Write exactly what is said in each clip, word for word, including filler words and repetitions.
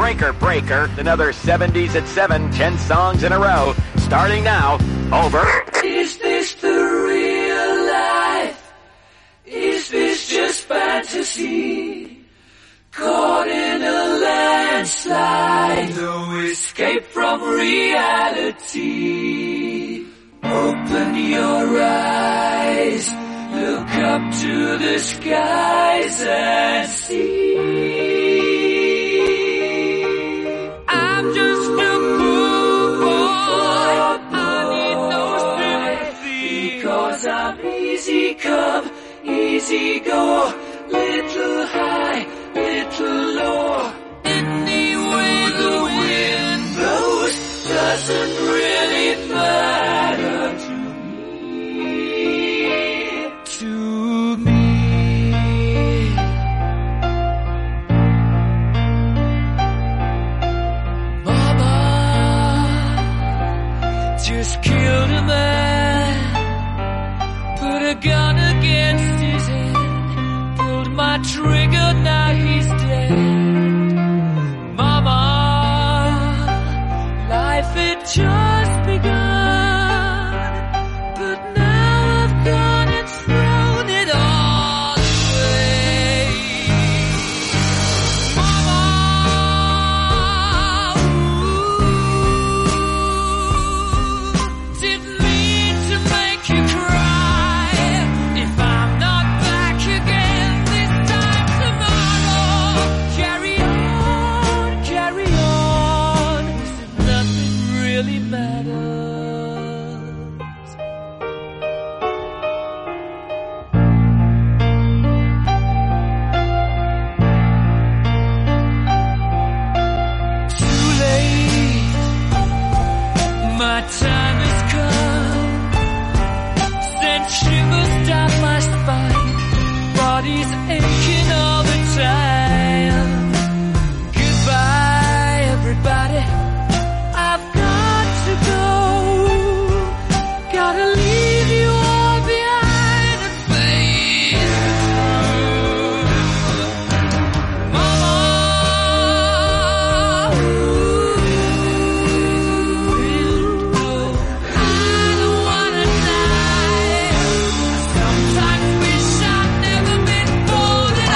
Breaker Breaker. Another seventies at seven, ten songs in a row. Starting now. Over. Is this the real life? Is this just fantasy? Caught in a landslide, no escape from reality. Open your eyes, look up to the skies and see. I'm just a poor boy, I need no sympathy, because I'm easy come, easy go, little high, little low. Any way the wind blows doesn't really matter to me, to me. Mama just killed a man, put a gun against his head, pulled my trigger, now he's dead. Mama, life had just begun, but now I've gone and thrown it all away. Mama, ooh, didn't mean to make you cry. If I'm not back again this time tomorrow, carry on, carry on, as if nothing really matters. Too late, my time has come, sent shivers down my spine, body's aching all the time. Goodbye, everybody, I've got to go, gotta leave you all behind and face through. Mama, ooh, I don't wanna die. Sometimes wish I'd never been born at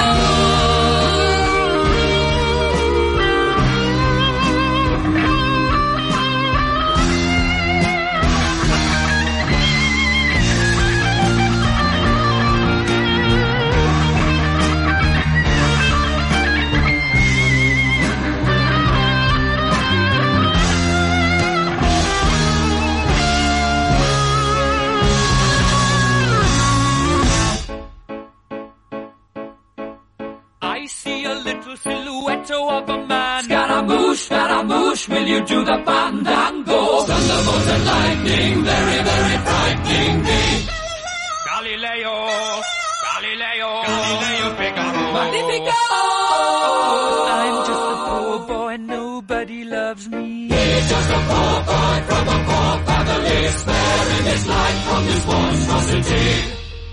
I see a little silhouette of a man. Scaramouche, Scaramouche, will you do the fandango? Thunderbolt and lightning, very, very frightening me. Galileo, Galileo, Galileo Figaro. Magnifico! I'm just a poor boy, nobody loves me. He's just a poor boy from a poor family, sparing his life from this monstrosity.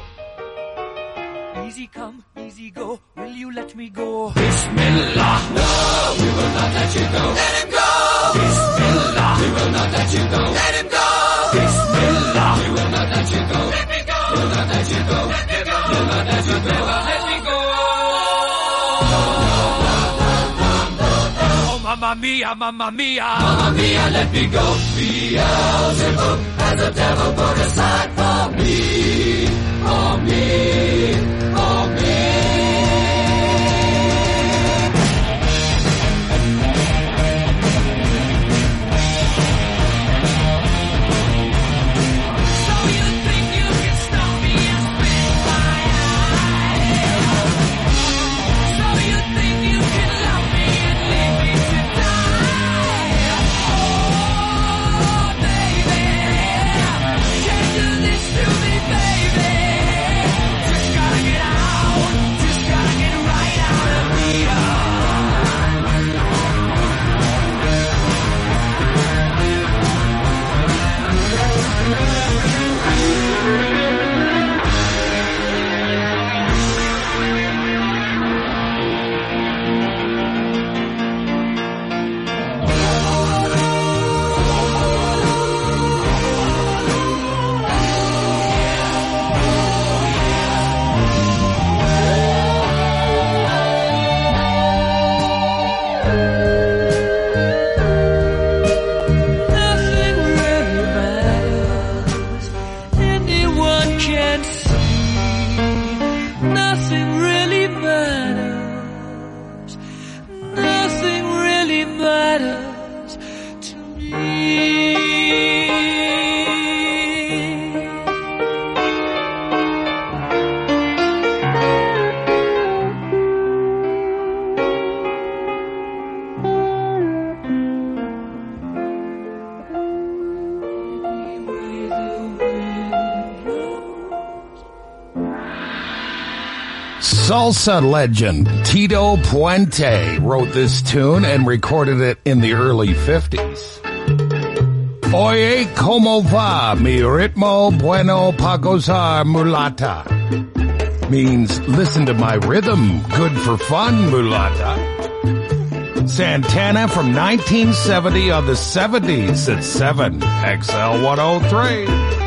Easy come, easy go, will you let me go? Bismillah, no, we will not let you go. Let him go! Bismillah, we will not let you go. Let him go! Bismillah, we will not let you go. Let me go! We'll not let you go. Let me go! We'll not let you go. Let me go! Oh, mamma mia, mamma mia, mamma mia, let me go. Beelzebub has a devil put aside for me, for me, for me. So you think you can stop me and spit my eye? So you think you can love me and leave me to die? Oh, baby, can't do this to me, baby. Just gotta get out. Salsa legend Tito Puente wrote this tune and recorded it in the early fifties. Oye, como va mi ritmo bueno pa gozar mulata. Means, listen to my rhythm, good for fun mulata. Santana from nineteen seventy on the seventies at seven, X L one oh three.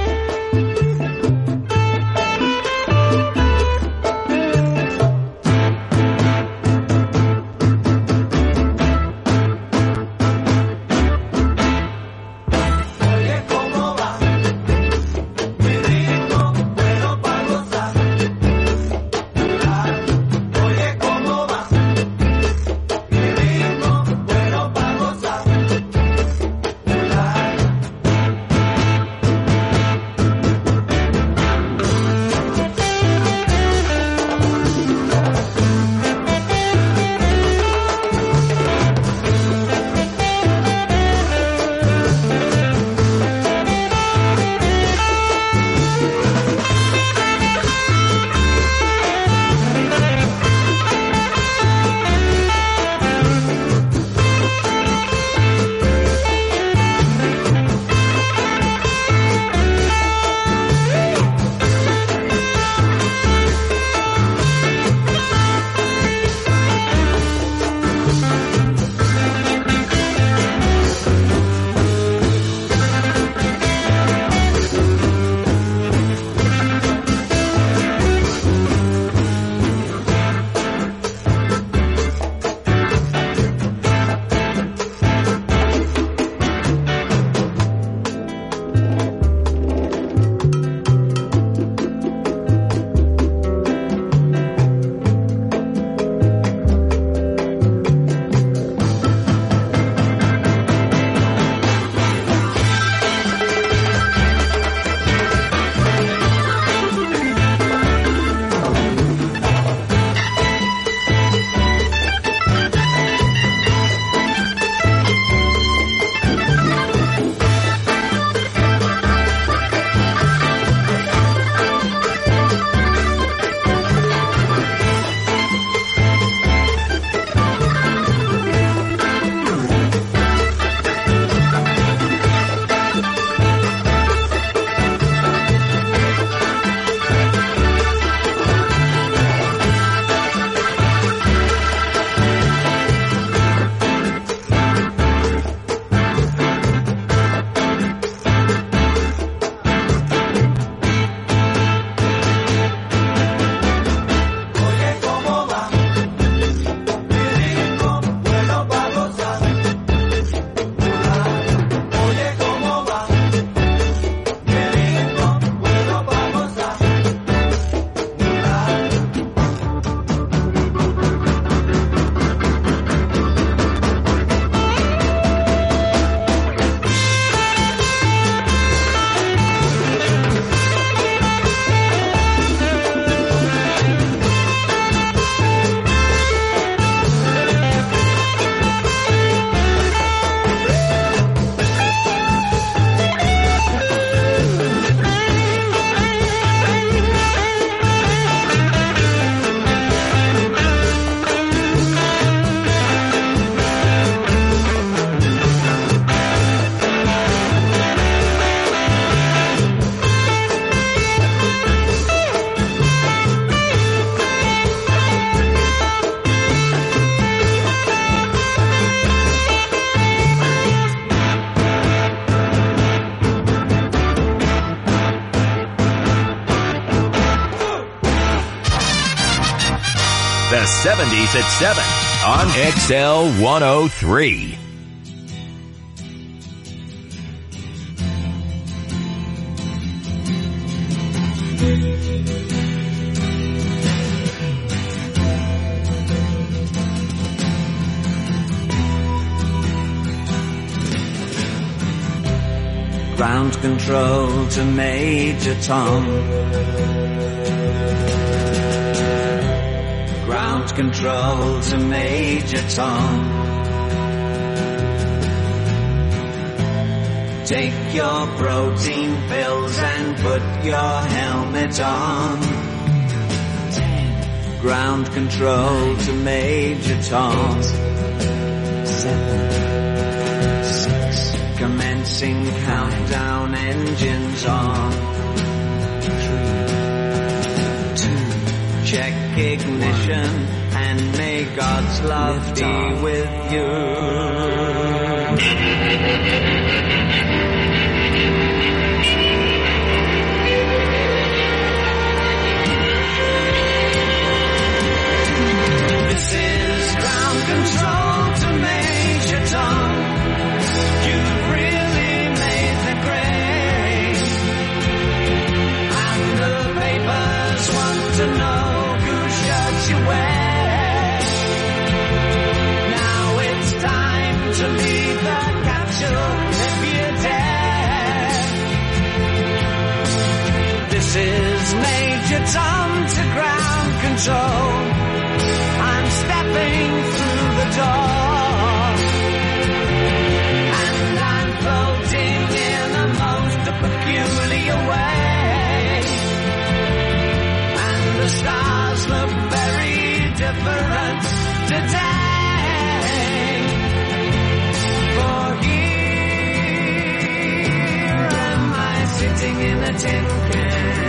The seventies at seven on X L one oh three. Ground control to Major Tom. Ground control to Major Tom. Take your protein pills and put your helmet on. ground control to Major Tom. Seven, six, commencing countdown, engines on. Three, two, check ignition, and may God's love be with you. Control to Major Tom. You've really made the grade, and the papers want to know whose shirt you wear. Now it's time to leave the capsule if you dare. This is Major Tom to ground control. I'm stepping through the door, and I'm floating in a most peculiar way, and the stars look very different today. For here am I sitting in a tin can.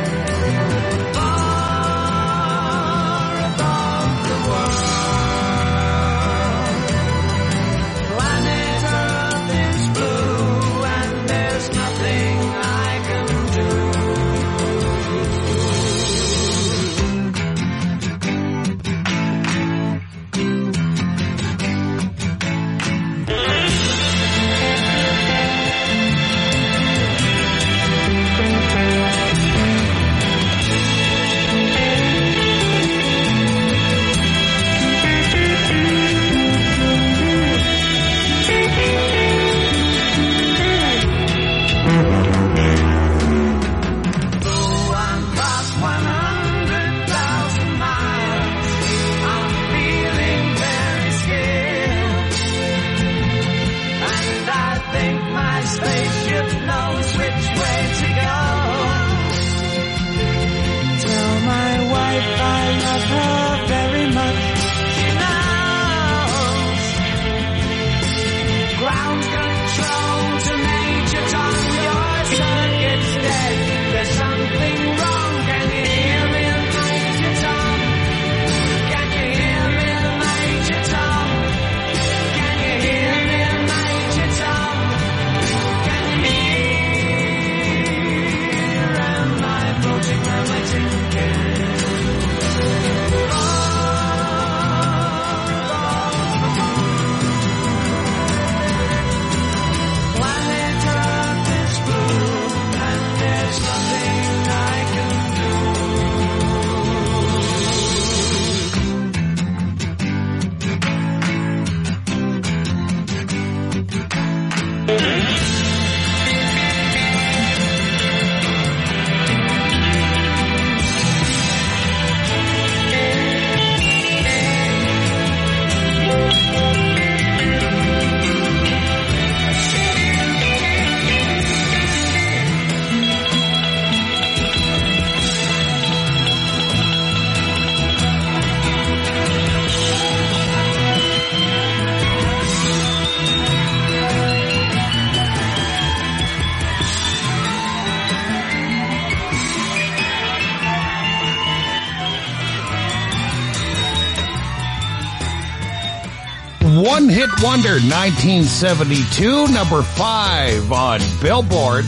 One Hit Wonder, nineteen seventy-two, number five on Billboard.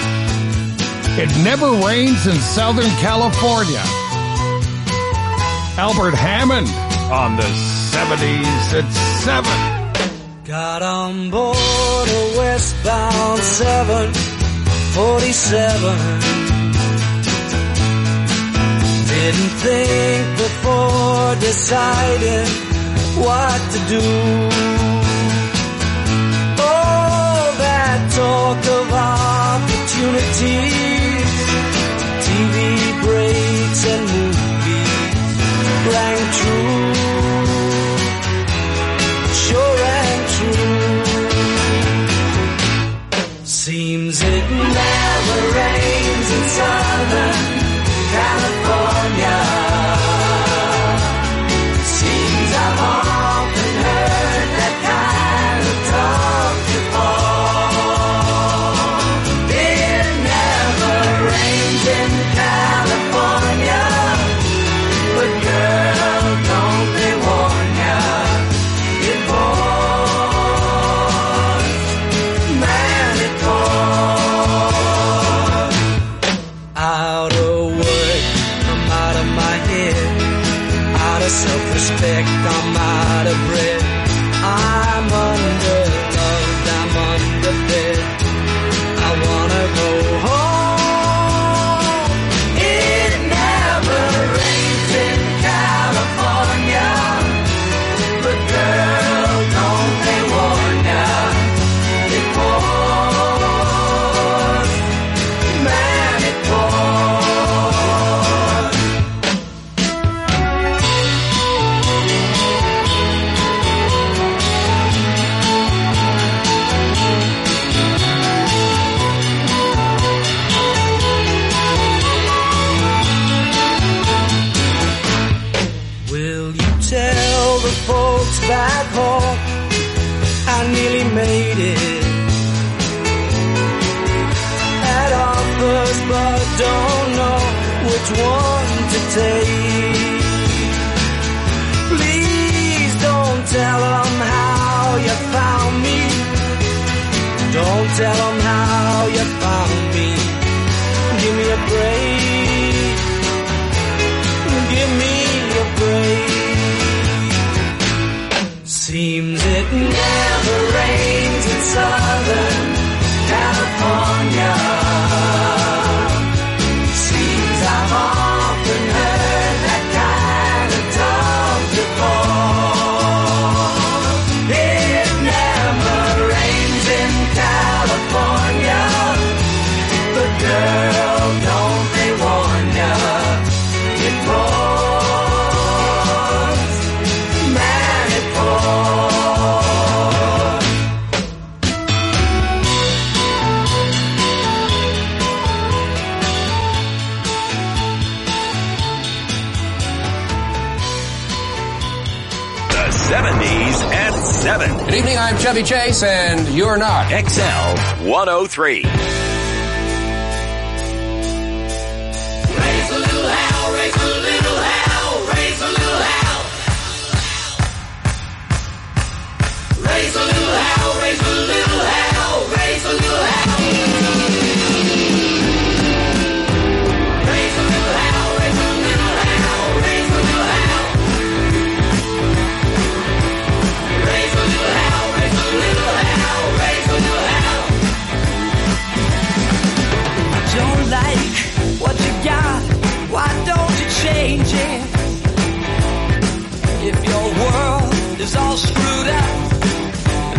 It Never Rains in Southern California. Albert Hammond on the seventies at seven. Got on board a westbound seven forty-seven. Didn't think before deciding what to do. All that talk of opportunities, T V breaks and movies rang true, sure and true. Seems it never rains in Southern California. nearly made it. Had offers but don't know which one to take. Please don't tell them how you found me. Don't tell them how you found me. Give me a break. Give me a break. Seems it never rains in Southern California. Seems I've often heard that kind of talk before. It never rains in California. But girl, don't they warn ya? It pours, man, it pours. The seventies at seven. Good evening, I'm Chevy Chase, and you're not. X L one oh three. Raise a little hell, raise a little hell, raise a little hell. Raise a little hell, raise a little hell, raise a little hell. Raise a little hell, raise a little hell, raise a little hell. Raise a little hell, raise a little hell, raise a little hell. Don't like what you got, why don't you change it? If your world is all screwed up,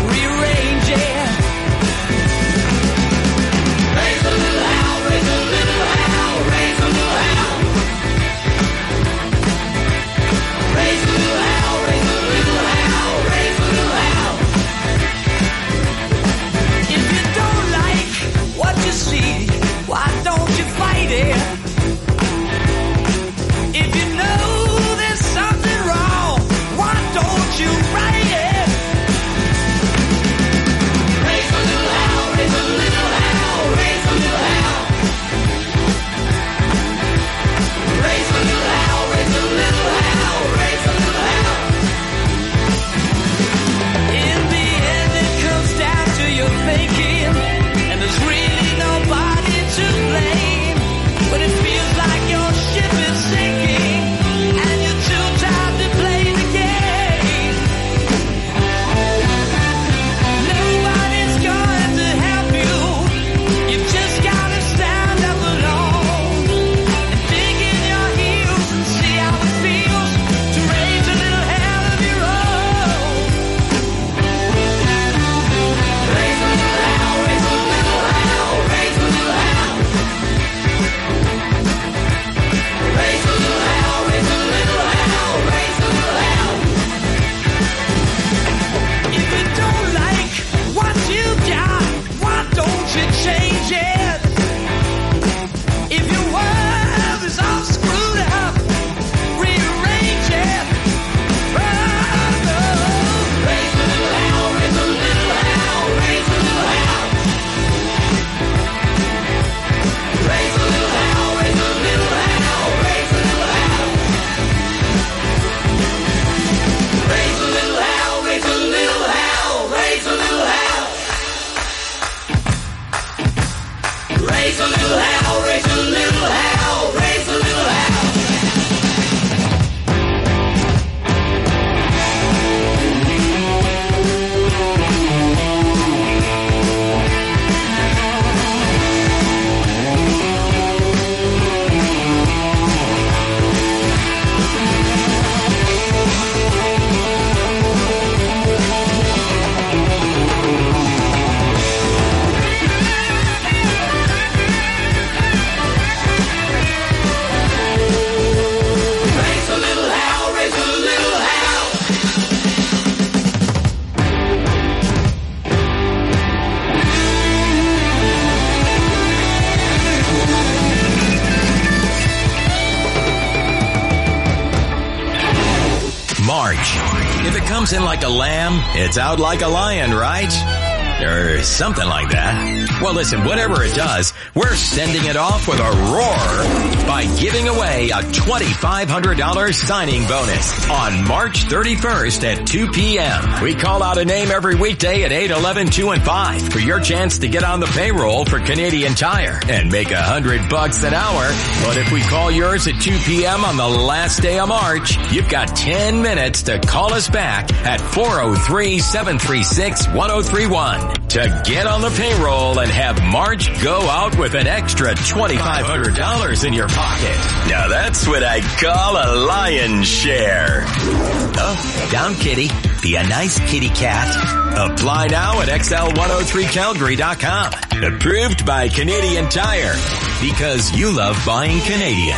comes in like a lamb, it's out like a lion, right? Or something like that. Well, listen, whatever it does, we're sending it off with a roar by giving away a twenty-five hundred dollars signing bonus on March thirty-first at two p.m. We call out a name every weekday at eight, eleven, two, and five for your chance to get on the payroll for Canadian Tire and make a hundred bucks an hour. But if we call yours at two p.m. on the last day of March, you've got ten minutes to call us back at four oh three, seven three six, one oh three one. To get on the payroll and have March go out with an extra twenty-five hundred dollars in your pocket. Now that's what I call a lion's share. Oh, down kitty. Be a nice kitty cat. Apply now at X L one oh three Calgary dot com. Approved by Canadian Tire. Because you love buying Canadian.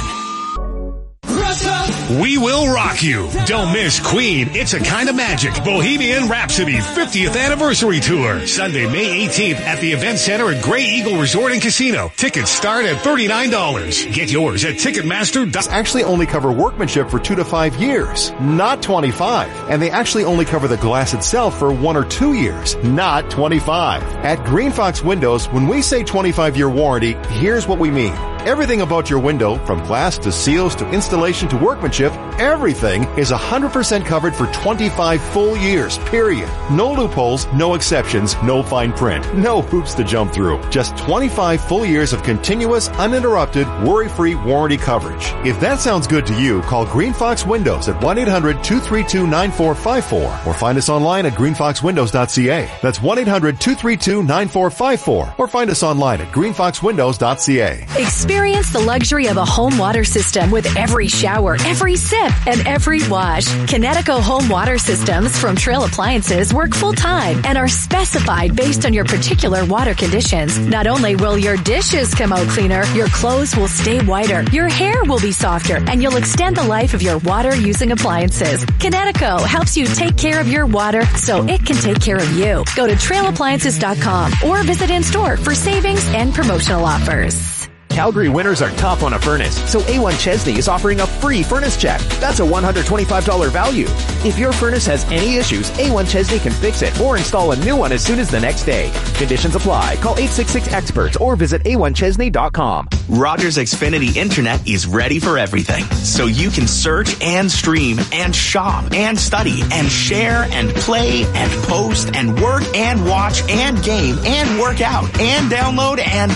We will rock you. Don't miss Queen, It's a Kind of Magic, Bohemian Rhapsody fiftieth Anniversary Tour. Sunday, May eighteenth at the Event Center at Grey Eagle Resort and Casino. Tickets start at thirty-nine dollars. Get yours at Ticketmaster. Actually only cover workmanship for two to five years, not twenty-five. And they actually only cover the glass itself for one or two years, not twenty-five. At Green Fox Windows, when we say twenty-five year warranty, here's what we mean. Everything about your window, from glass to seals to installation to workmanship, everything is one hundred percent covered for twenty-five full years, period. No loopholes, no exceptions, no fine print, no hoops to jump through. Just twenty-five full years of continuous, uninterrupted, worry-free warranty coverage. If that sounds good to you, call Green Fox Windows at one eight hundred, two three two, nine four five four or find us online at green fox windows dot c a. That's one eight hundred, two three two, nine four five four or find us online at green fox windows dot c a. Experience the luxury of a home water system with every shower, every sip, and every wash. Kinetico home water systems from Trail Appliances work full-time and are specified based on your particular water conditions. Not only will your dishes come out cleaner, your clothes will stay whiter, your hair will be softer, and you'll extend the life of your water-using appliances. Kinetico helps you take care of your water so it can take care of you. Go to trail appliances dot com or visit in-store for savings and promotional offers. Calgary winters are tough on a furnace, so A one Chesney is offering a free furnace check. That's a one hundred twenty-five dollars value. If your furnace has any issues, A one Chesney can fix it or install a new one as soon as the next day. Conditions apply. Call eight six six experts or visit a one chesney dot com. Rogers Xfinity Internet is ready for everything, so you can search and stream and shop and study and share and play and post and work and watch and game and work out and download and...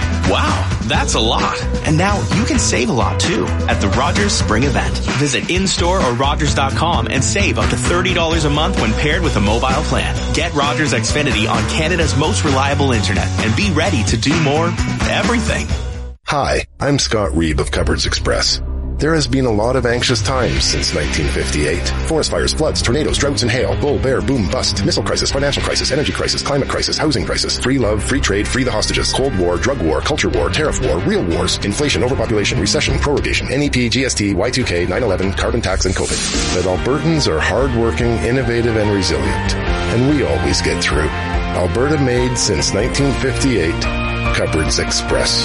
Wow, that's a lot. And now you can save a lot too at the Rogers Spring Event. Visit in-store or rogers dot com and save up to thirty dollars a month when paired with a mobile plan. Get Rogers Xfinity on Canada's most reliable internet and be ready to do more everything. Hi, I'm Scott Reeb of Cupboards Express. There has been a lot of anxious times since nineteen fifty-eight. Forest fires, floods, tornadoes, droughts and hail, bull, bear, boom, bust, missile crisis, financial crisis, energy crisis, climate crisis, housing crisis, free love, free trade, free the hostages, Cold War, drug war, culture war, tariff war, real wars, inflation, overpopulation, recession, prorogation, N E P, G S T, Y two K, nine eleven, carbon tax, and COVID. But Albertans are hardworking, innovative, and resilient. And we always get through. Alberta made since nineteen fifty-eight. Cupboards Express.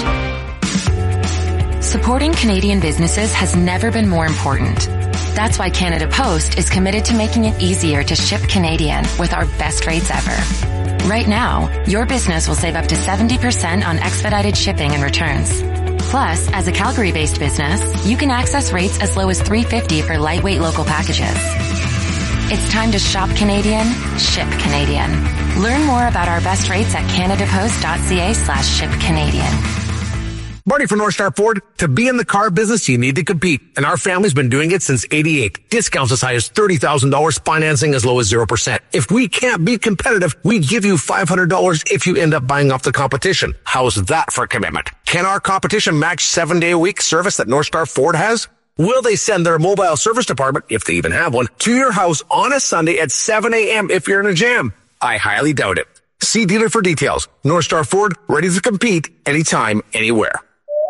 Supporting Canadian businesses has never been more important. That's why Canada Post is committed to making it easier to ship Canadian with our best rates ever. Right now, your business will save up to seventy percent on expedited shipping and returns. Plus, as a Calgary-based business, you can access rates as low as three dollars and fifty cents for lightweight local packages. It's time to shop Canadian, ship Canadian. Learn more about our best rates at canadapost dot c a slash ship Canadian. Barney for North Star Ford. To be in the car business, you need to compete. And our family's been doing it since eighty-eight. Discounts as high as thirty thousand dollars, financing as low as zero percent. If we can't be competitive, we give you five hundred dollars if you end up buying off the competition. How's that for commitment? Can our competition match seven-day-a-week service that North Star Ford has? Will they send their mobile service department, if they even have one, to your house on a Sunday at seven a.m. if you're in a jam? I highly doubt it. See dealer for details. North Star Ford, ready to compete anytime, anywhere.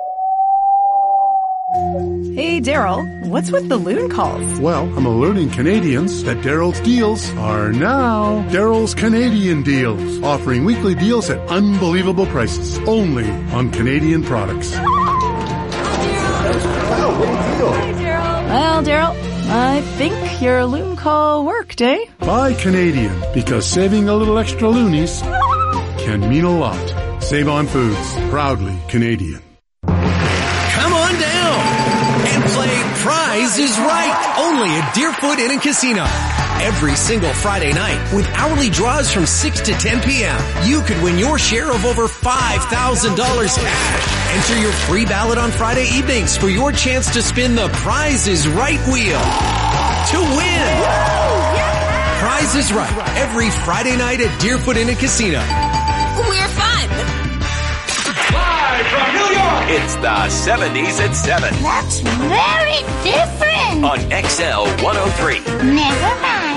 Hey, Daryl, what's with the loon calls? Well, I'm alerting Canadians that Daryl's deals are now Daryl's Canadian Deals, offering weekly deals at unbelievable prices, only on Canadian products. Well, Daryl, I think your loon call worked, eh? Buy Canadian, because saving a little extra loonies can mean a lot. Save on Foods, proudly Canadian. Come on down and play Prize is Right, only at Deerfoot Inn and Casino. Every single Friday night, with hourly draws from six to ten p.m., you could win your share of over five thousand dollars cash. Enter your free ballot on Friday evenings for your chance to spin the Prize is Right wheel to win. Prize is Right, every Friday night at Deerfoot Inn and Casino. We're fun. Live from New York, it's the seventies at seven. That's very different. On X L one oh three. Never mind.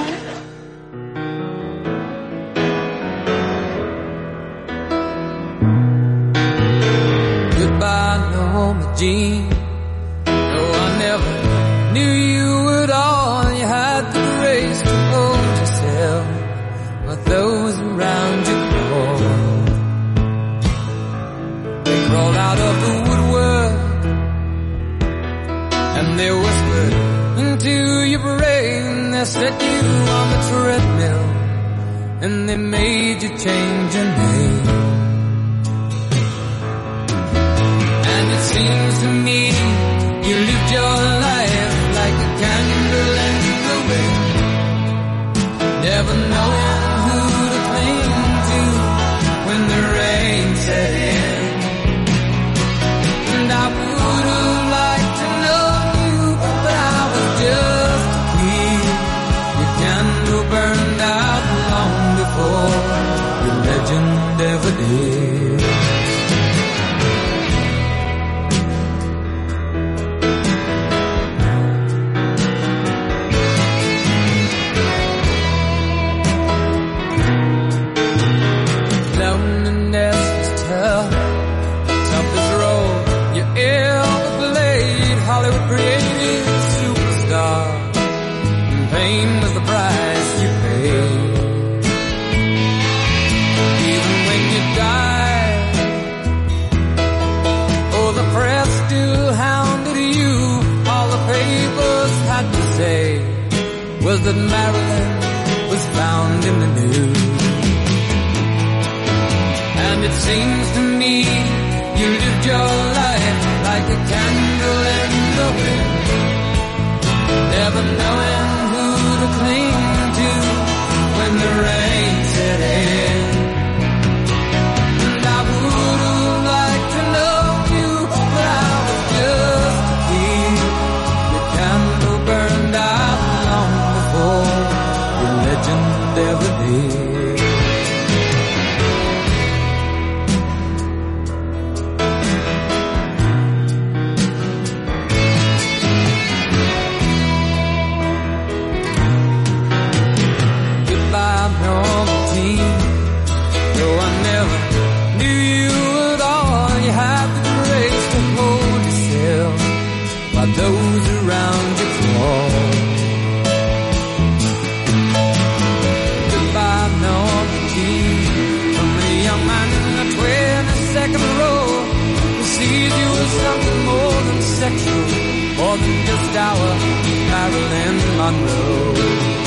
Goodbye, Norma Jean. No, I never knew you at all. You had the grace to hold yourself, but those around you crawled. They crawled out of the woodwork, and they whispered into your brain. They set you on the treadmill, and they made you change your name. And it seems to me you lived your life like a candle in the wind, never knowing who to cling to when the rain set in. And I would have liked to know you, but I was just a kid. Your candle burned out long before your legend ever did. Created superstar, and fame was the price you paid. Even when you died, oh, the press still hounded you. All the papers had to say was that Marilyn was found in the news. And it seems to me you lived your life like a candle in the wind, never knowing who to cling to when the rain set in. And I would have liked to know you, but I was just a kid. Your candle burned out long before your legend ever did. Those around you crawl. Goodbye, Norma Jean, from a young man in the twenty-second row who sees you as something more than sexual, more than just our Marilyn Monroe.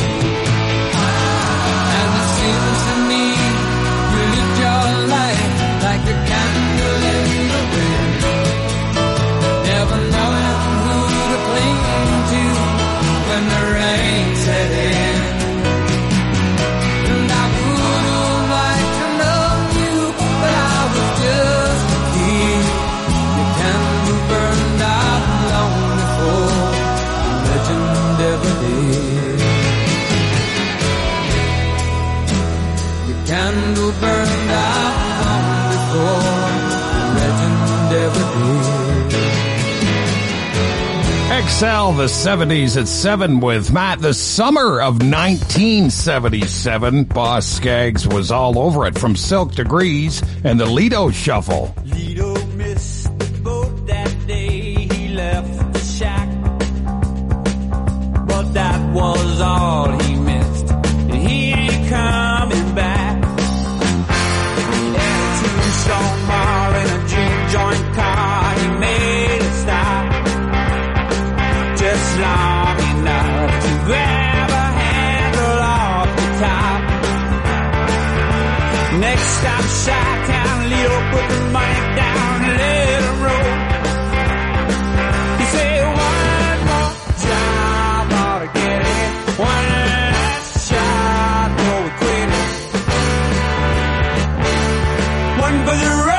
And it seems to me you lived your life like a candle in the wind, never knowing to when the rain set in. And I would have liked to know you, but I was just a kid. Your candle burned out long before the legend ever did. Your candle burned out long before the legend ever did. X L, the seventies at seven with Matt. The summer of nineteen seventy-seven, Boss Skaggs was all over it, from Silk Degrees and the Lido Shuffle. Lido missed the boat that day, he left the shack, but that was all he missed, and he ain't coming back. He had a two-stone bar and a juke joint car, he made it stop just long enough Next stop, Chi-Town, Leo put the money down, let it roll. He said, one more job, ought to get it. One last shot, before we quit it. One for the road.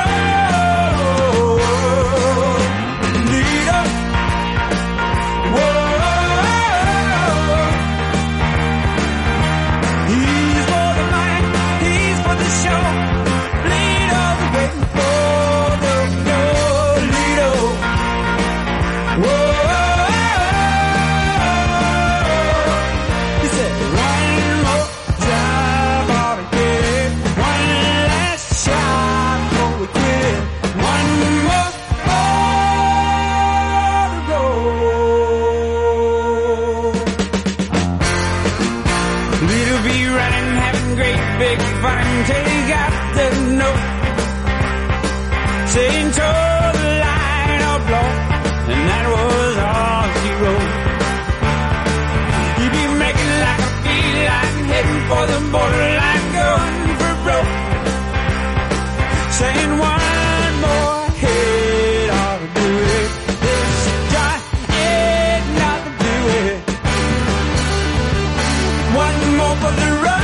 Saying toe the line or blow, and that was all she wrote. He'd be making like a feline, heading for the borderline, going for broke. Saying one more hit ought to do it. This just ain't not to do it. One more for the road.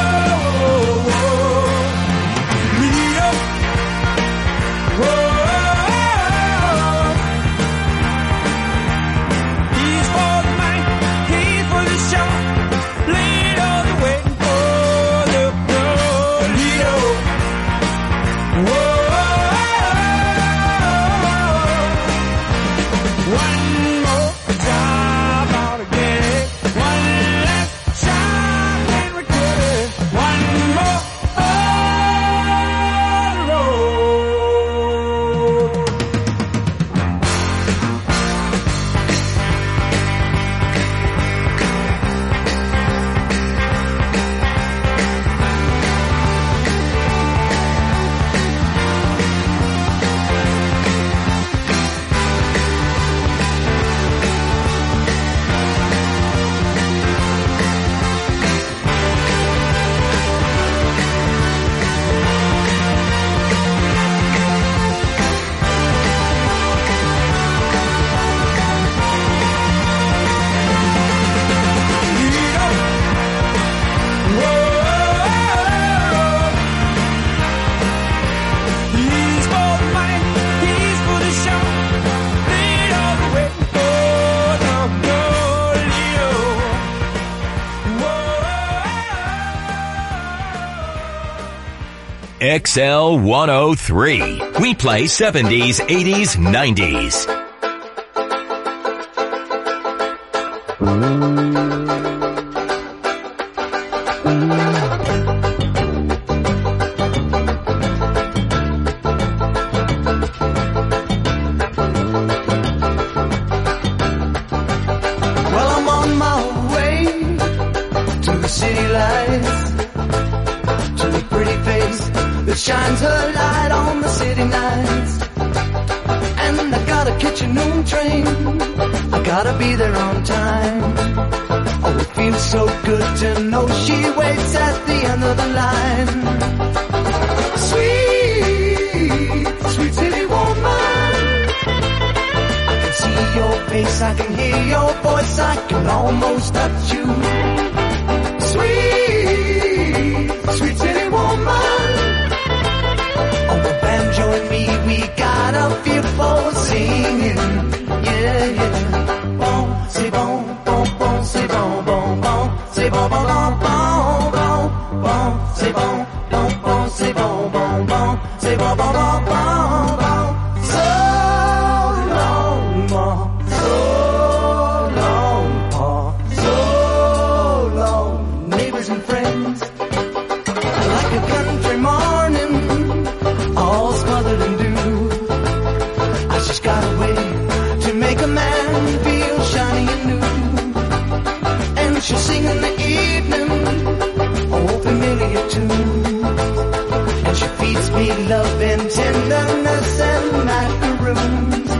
X L one oh three. We play seventies, eighties, nineties. Shines her light on the city nights. And I got a kitchen noon train. I gotta be there on time. Oh, it feels so good to know she waits at the end of the line. Sweet, sweet city woman. I can see your face, I can hear your voice, I can almost touch you. Sweet, sweet city woman. Join me, we got a feel for singing, yeah, yeah. Bon, c'est bon, bon, bon, c'est bon, bon, bon, c'est bon, bon, bon, bon, bon, bon, c'est bon, bon, bon, c'est bon, bon, bon, c'est bon, bon, bon, bon, bon. So long, more, so long, more, so long, neighbors and friends, like a country morning. All smothered in dew. I just got a way to make a man feel shiny and new. And she'll sing in the evening, oh, familiar tune. And she feeds me love and tenderness and macaroons.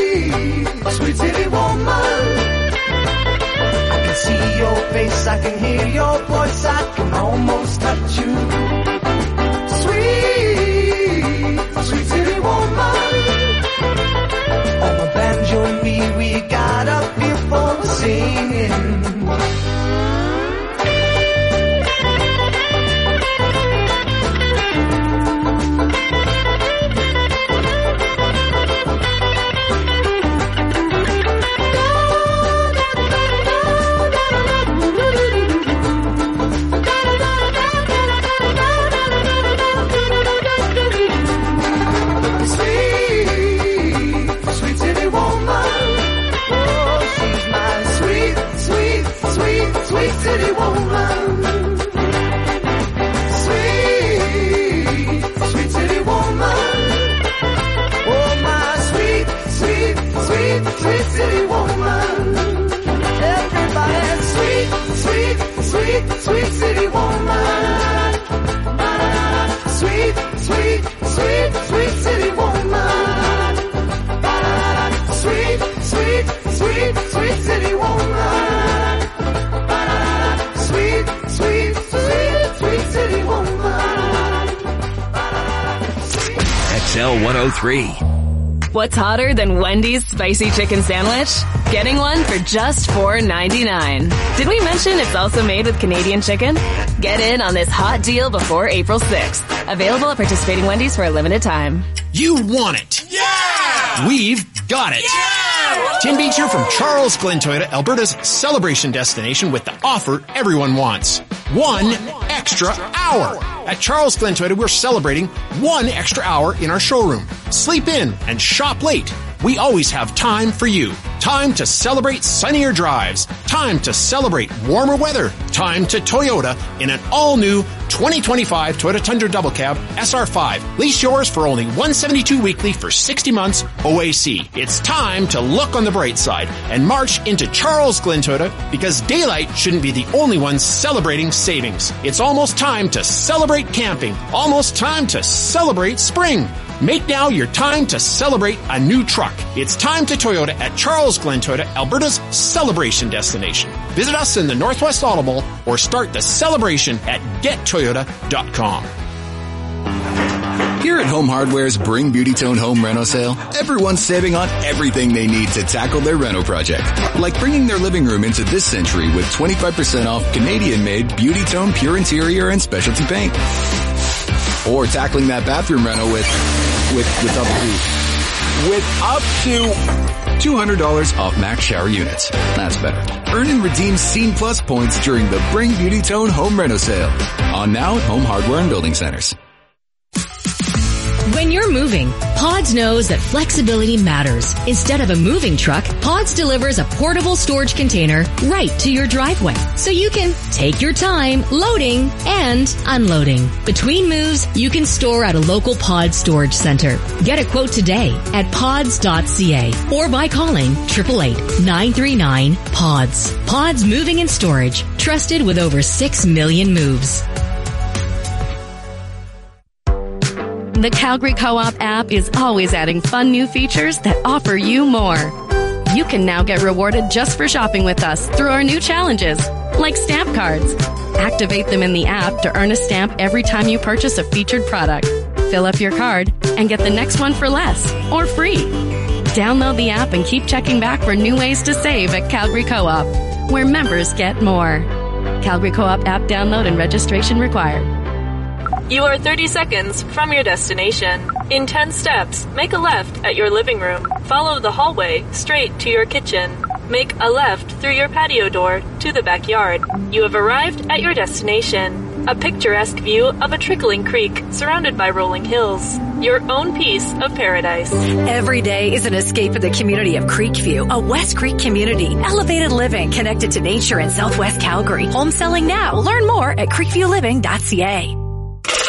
Sweet, sweet city woman. I can see your face, I can hear hear your voice, I can almost touch you. Sweet, sweet city woman. On my banjo and me, we got up here for the singing. City woman, sweet, sweet city woman. Oh, my sweet, sweet, sweet, sweet city woman. Everybody, sweet, sweet, sweet, sweet city woman. Sweet, sweet, sweet, sweet city woman. Sweet, sweet, sweet, sweet city woman. Sweet, sweet, sweet, sweet city woman. X L one oh three. What's hotter than Wendy's spicy chicken sandwich? Getting one for just four ninety-nine. Did we mention it's also made with Canadian chicken? Get in on this hot deal before April sixth. Available at participating Wendy's for a limited time. You want it. Yeah! We've got it. Yeah! Tim Beach here from Charles Glen Toyota, Alberta's celebration destination with the offer everyone wants. One extra hour. At Charles Glen Toyota, we're celebrating one extra hour in our showroom. Sleep in and shop late. We always have time for you. Time to celebrate sunnier drives. Time to celebrate warmer weather. Time to Toyota in an all-new twenty twenty-five Toyota Tundra Double Cab S R five. Lease yours for only one hundred seventy-two dollars weekly for sixty months O A C. It's time to look on the bright side and march into Charles Glen Toyota because daylight shouldn't be the only one celebrating savings. It's almost time to celebrate camping. Almost time to celebrate spring. Make now your time to celebrate a new truck. It's time to Toyota at Charles Glen Toyota, Alberta's celebration destination. Visit us in the Northwest Auto Mall or start the celebration at get toyota dot com. Here at Home Hardware's Bring Beauty Tone Home Reno Sale, everyone's saving on everything they need to tackle their reno project. Like bringing their living room into this century with twenty-five percent off Canadian-made Beauty Tone Pure Interior and Specialty Paint. Or tackling that bathroom reno with, with, with up to, with up to two hundred dollars off Max Shower Units. That's better. Earn and redeem Scene Plus points during the Bring Beauty Tone Home Reno Sale. On now at Home Hardware and Building Centers. When you're moving, Pods knows that flexibility matters. Instead of a moving truck, Pods delivers a portable storage container right to your driveway. So you can take your time loading and unloading. Between moves, you can store at a local Pods storage center. Get a quote today at pods dot c a or by calling eight eight eight, nine three nine, PODS. Pods Moving and Storage. Trusted with over six million moves. The Calgary Co-op app is always adding fun new features that offer you more. You can now get rewarded just for shopping with us through our new challenges, like stamp cards. Activate them in the app to earn a stamp every time you purchase a featured product. Fill up your card and get the next one for less or free. Download the app and keep checking back for new ways to save at Calgary Co-op, where members get more. Calgary Co-op app download and registration required. You are thirty seconds from your destination. In ten steps, make a left at your living room. Follow the hallway straight to your kitchen. Make a left through your patio door to the backyard. You have arrived at your destination. A picturesque view of a trickling creek surrounded by rolling hills. Your own piece of paradise. Every day is an escape in the community of Creekview, a West Creek community. Elevated living connected to nature in Southwest Calgary. Home selling now. Learn more at creekview living dot c a.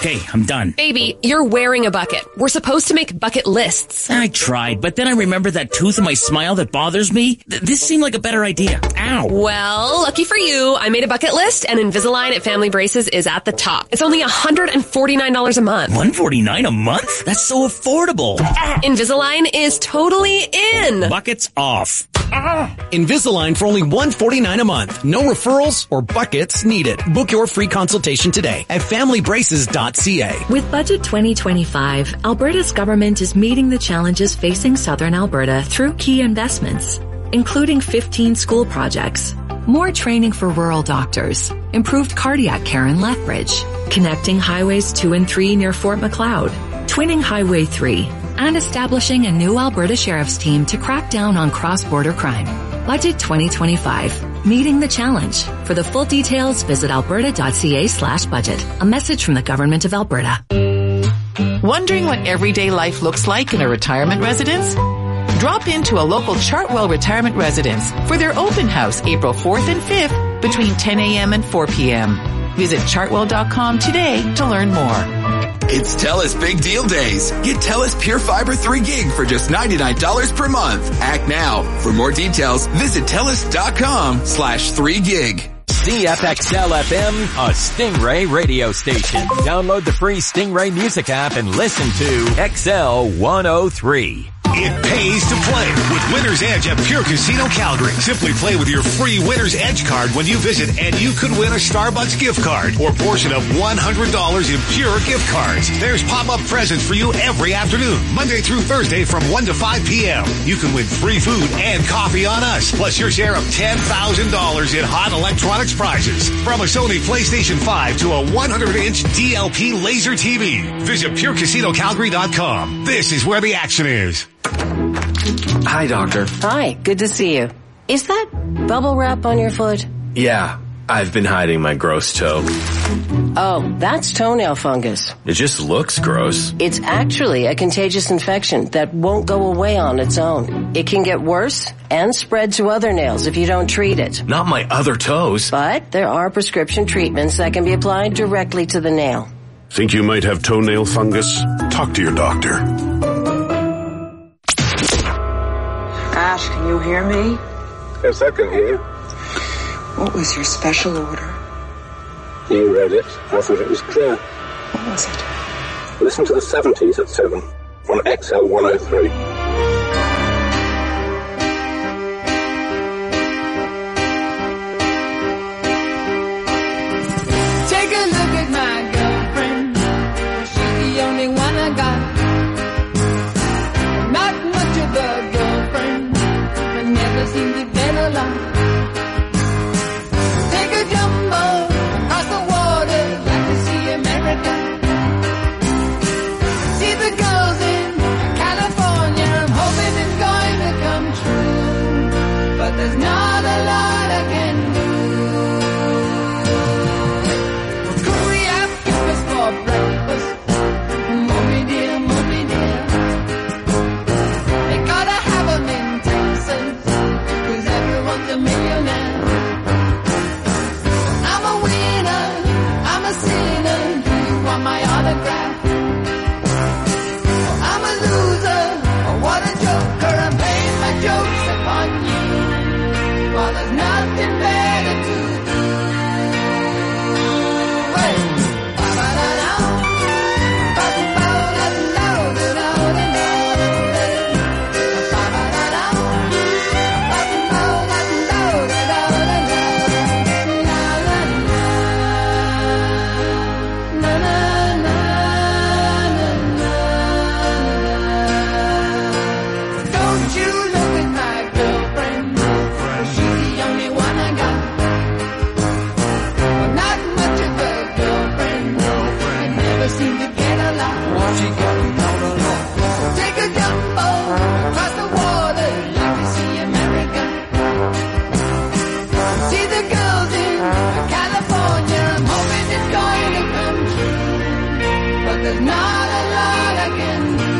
Okay, I'm done. Baby, you're wearing a bucket. We're supposed to make bucket lists. I tried, but then I remembered that tooth in my smile that bothers me. Th- this seemed like a better idea. Ow. Well, lucky for you, I made a bucket list, and Invisalign at Family Braces is at the top. It's only one hundred forty-nine dollars a month. one hundred forty-nine dollars a month? That's so affordable. Invisalign is totally in. Buckets off. Invisalign for only one hundred forty-nine dollars a month. No referrals or buckets needed. Book your free consultation today at family braces dot c a. With Budget twenty twenty-five, Alberta's government is meeting the challenges facing southern Alberta through key investments, including fifteen school projects, more training for rural doctors, improved cardiac care in Lethbridge, connecting highways two and three near Fort Macleod, twinning Highway three, and establishing a new Alberta Sheriff's team to crack down on cross-border crime. Budget twenty twenty-five, meeting the challenge. For the full details, visit alberta dot c a slash budget. A message from the Government of Alberta. Wondering what everyday life looks like in a retirement residence? Drop into a local Chartwell retirement residence for their open house April fourth and fifth between ten a.m. and four p.m. Visit chartwell dot com today to learn more. It's TELUS Big Deal Days. Get TELUS Pure Fiber three gig for just ninety-nine dollars per month. Act now. For more details, visit TELUS dot com slash three gig. C F X L F M, a Stingray radio station. Download the free Stingray music app and listen to X L one oh three. It pays to play with Winner's Edge at Pure Casino Calgary. Simply play with your free Winner's Edge card when you visit, and you could win a Starbucks gift card or portion of one hundred dollars in Pure gift cards. There's pop-up presents for you every afternoon, Monday through Thursday from one to five p.m. You can win free food and coffee on us, plus your share of ten thousand dollars in hot electronics prizes. From a Sony PlayStation five to a one hundred inch D L P laser T V. Visit pure casino calgary dot com. This is where the action is. Hi, doctor. Hi, good to see you. Is that bubble wrap on your foot? Yeah, I've been hiding my gross toe. Oh, that's toenail fungus. It just looks gross. It's actually a contagious infection that won't go away on its own. It can get worse and spread to other nails if you don't treat it. Not my other toes. But there are prescription treatments that can be applied directly to the nail. Think you might have toenail fungus? Talk to your doctor. Ash, can you hear me? Yes, I can hear you. What was your special order? You read it. I thought it was clear. What was it? Listen to the seventies at seven on X L one oh three. Take a look at my girlfriend. She's the only one I got. Not much of a girlfriend, but never seemed to get along. Take a jumbo across the water, like to see America. See the girls in California, I'm hoping it's going to come true. But there's not a lot I can do. Could we have breakfast for breakfast? Mommy dear, mommy dear. They gotta have 'em in Texas, 'cause everyone's a millionaire. I'm a winner, I'm a sinner, do you want my autograph? I'm a loser, oh, what a joker, I'm playing my jokes upon you. Well, there's nothing better to do. Hey, ba-ba-da-da, don't you look at my girlfriend, she's the only one I got. Well, not much of a girlfriend, I never seem to get along. What you got out along? Take a jumbo across the water, like to see America. See the girls in California, I'm hoping it's going to come true. But there's not a lot I can do.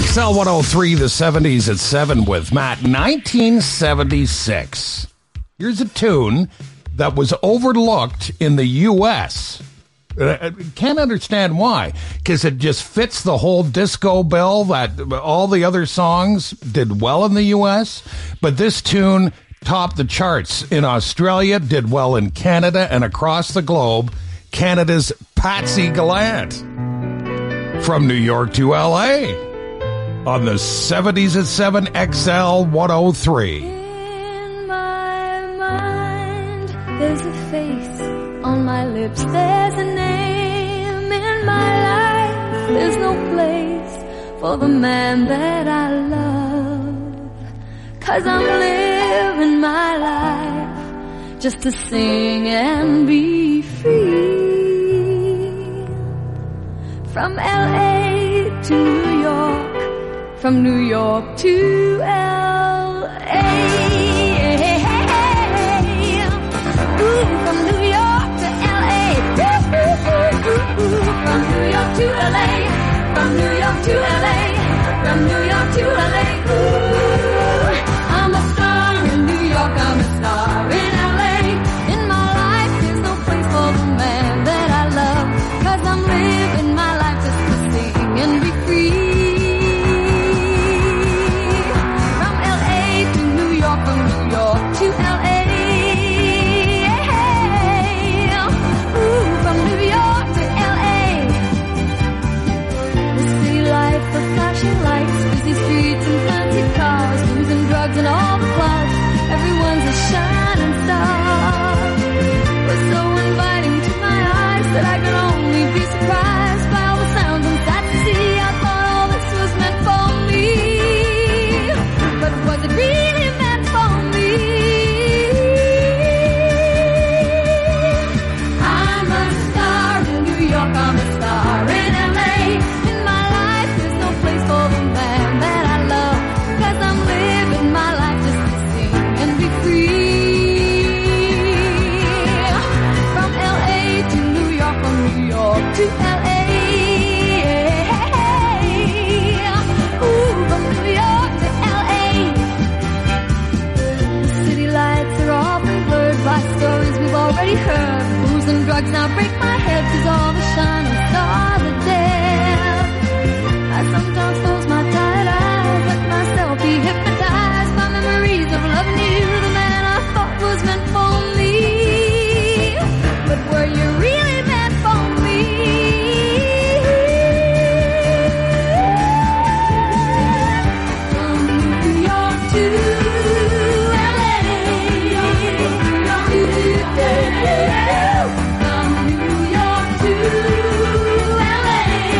X L one oh three, the seventies at seven with Matt. nineteen seventy-six. Here's a tune that was overlooked in the U S Uh, can't understand why, because it just fits the whole disco bill that all the other songs did well in the U S, but this tune topped the charts in Australia, did well in Canada and across the globe. Canada's Patsy Gallant from New York to L A on the seventies at seven X L one oh three. In my mind, there's a face. On my lips, there's a name. In my life, there's no place for the man that I love. 'Cause I'm living my life just to sing and be free. From L A to New York, from New York to L A. Ooh, from New York to L A. Ooh, ooh, ooh, ooh, ooh. From New York to L A. From New York to L A. From New York to L A. Ooh, I'm a star in New York. I'm a star in L A. In my life, there's no place for the man that I love. 'Cause I'm living my life just to sing and be free. From L A to New York, from New York to L A. And all the clouds, everyone's a shining star. Was so inviting to my eyes that I could only be surprised by all the sounds and sights to see. I thought all this was meant for me, but was it really meant for me? I'm a star in New York, I'm a star in L A. In my life, there's no place for the man that I love. 'Cause I'm living my life just to sing and be free. From L A to New York, from New York to L A. Ooh, from New York to L A. The city lights are often blurred by stories we've already heard. Booze and drugs now break my head 'cause all the shining stars are dead. I sometimes close my tired eyes, let myself be hypnotized by memories of loving you, the man I thought was meant for me. But were you really meant for me? From New York to L A. From New York to L A.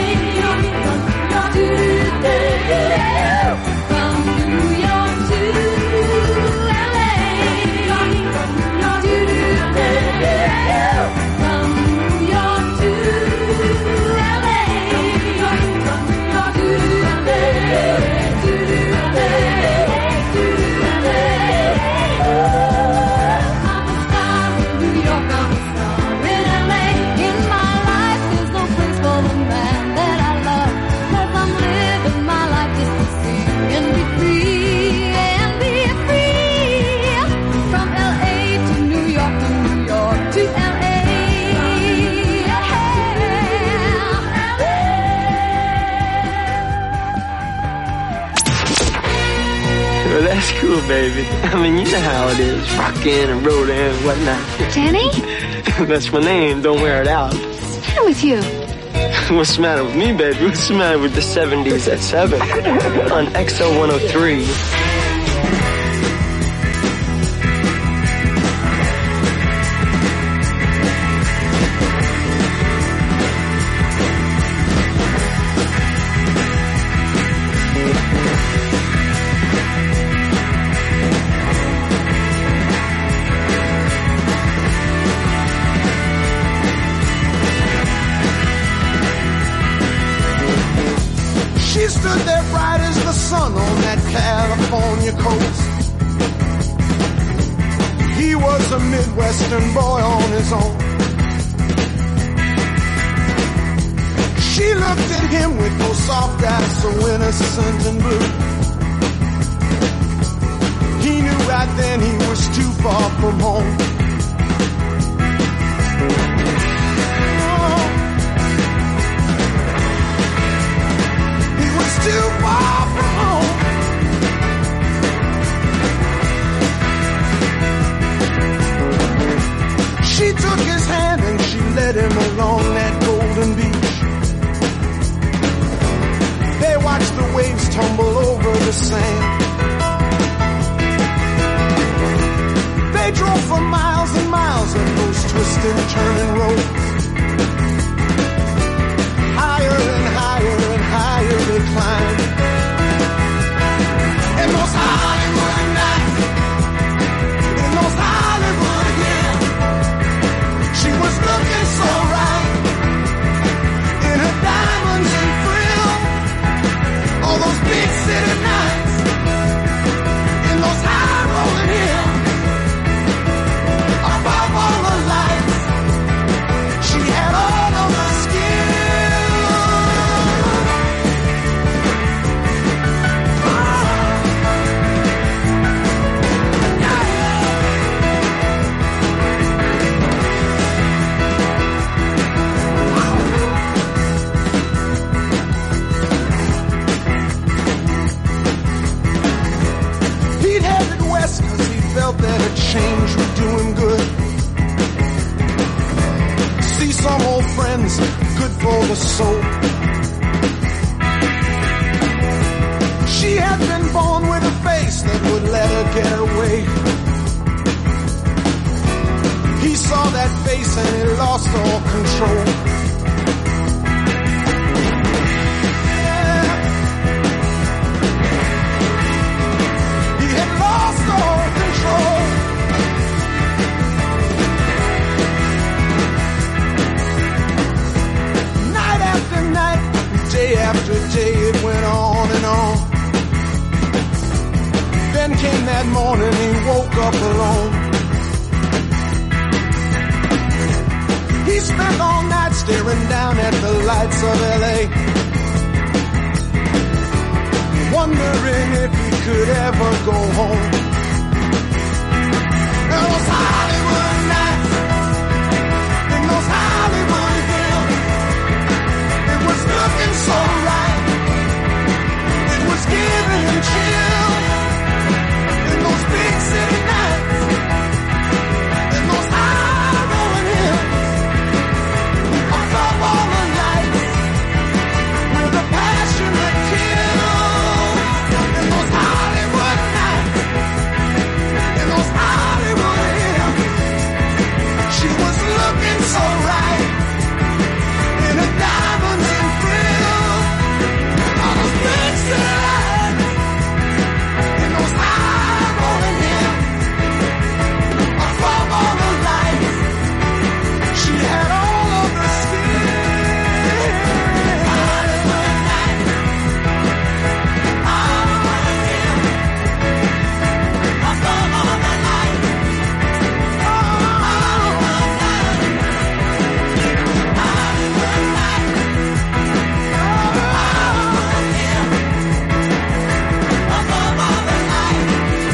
That's cool, baby. I mean, you know how it is. Rockin' and rollin' and whatnot. Danny? That's my name. Don't wear it out. What's the matter with you? What's the matter with me, baby? What's the matter with the seventies at seven on X L one oh three? Stood there bright as the sun on that California coast. He was a Midwestern boy on his own. She looked at him with those soft eyes so innocent and blue. He knew right then he was too far from home. Oh, he was too far from home. She took his hand and she led him along that golden beach. They watched the waves tumble over the sand. They drove for miles and miles on those twisting, turning roads. Higher and higher and higher they climbed. In those Hollywood nights, in those Hollywood hills, she was looking so right in her diamonds and frills. All those big city nights, in those high rolling hills. Above all the lights, she had all of the He'd headed west cause he felt that a change would do him good. See some old friends, good for the soul. She had been born with a face that would let her get away. He saw that face and he lost all control. Yeah. He had lost all control. Night after night, day after day, it went on and on. Then came that morning, he woke up alone. He spent all night staring down at the lights of L A, wondering if he could ever go home. Those Hollywood nights, in those Hollywood hills, it was looking so right, it was giving him chills. In those big city nights, in those high rolling hills, above all the lights, with a passion that kills. In those Hollywood nights, in those Hollywood hills, she was looking so right in her diamonds and frills. All those big city lights, in those high rolling hills, above all the lights, she had all of the skill. Hollywood nights, Hollywood hills, above all the lights, Hollywood nights, Hollywood nights, Hollywood hills, above all the lights.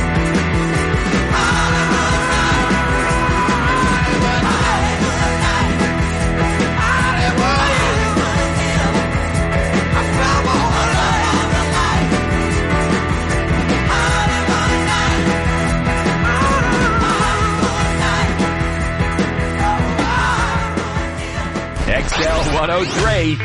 X L one oh three.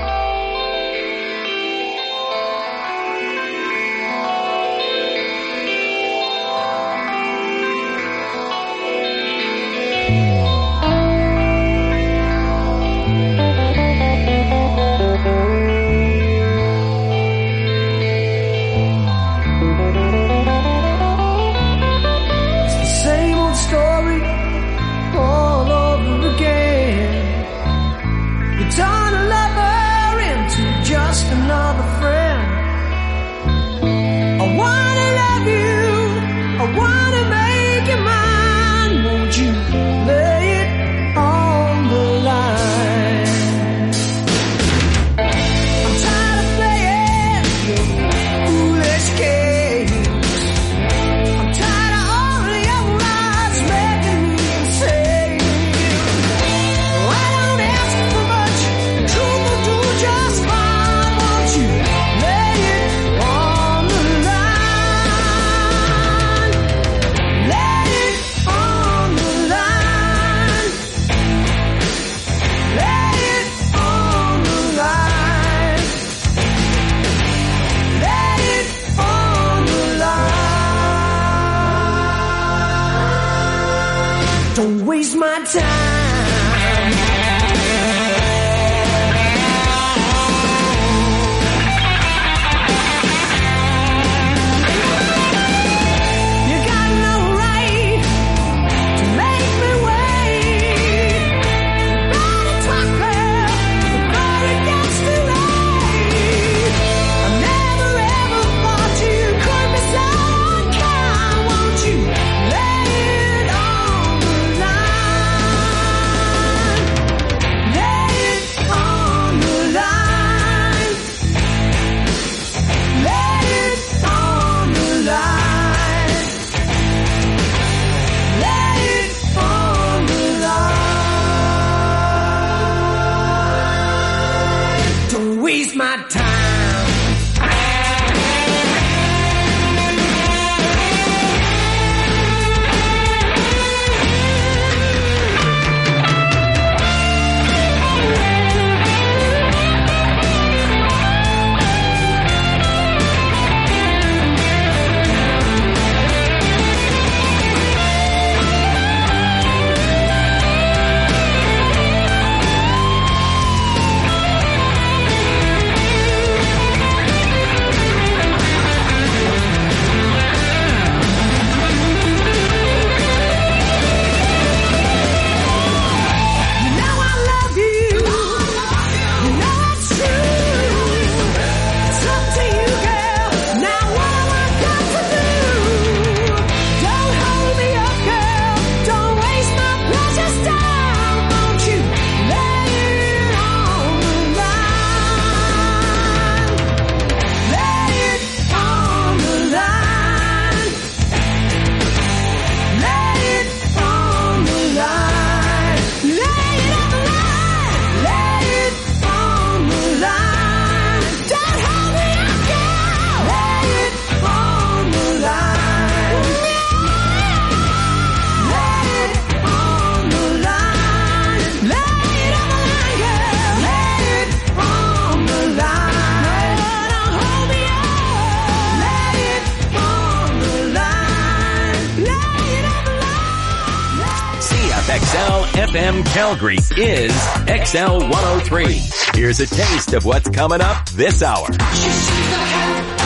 Same old story all over again. You turn a lover Don't waste my time. X L F M Calgary is X L one oh three. Here's a taste of what's coming up this hour. She's the